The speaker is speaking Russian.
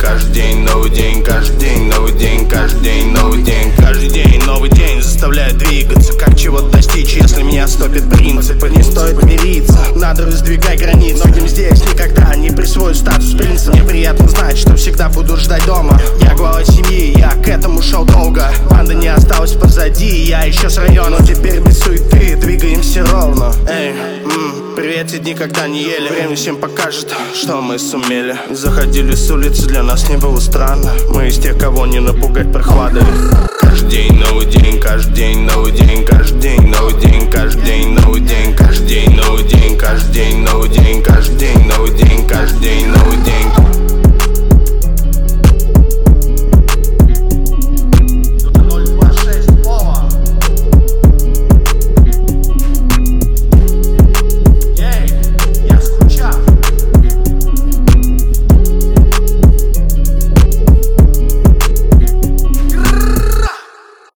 каждый день новый день, каждый день новый день, каждый день новый день, каждый день новый день заставляет двигаться. Как чего-то достичь, если меня стопит принципы? Не стоит мириться, надо раздвигать границы. Многим здесь никогда не присвоят статус принца. Мне приятно знать, что всегда буду ждать дома. Я глава семьи, я к этому шел долго. Банда не осталась позади, я еще с района. Но теперь без суеты двигаемся ровно. Эй, привет, те дни, когда не ели. Время всем покажет, что мы сумели. Заходили с улицы, для нас не было странно. Мы из тех, кого не напугать прохладой. Каждый день новый день, каждый день новый день, каждый день новый день, каждый день новый день, каждый день новый день, каждый день новый день, каждый день новый день, каждый день новый день.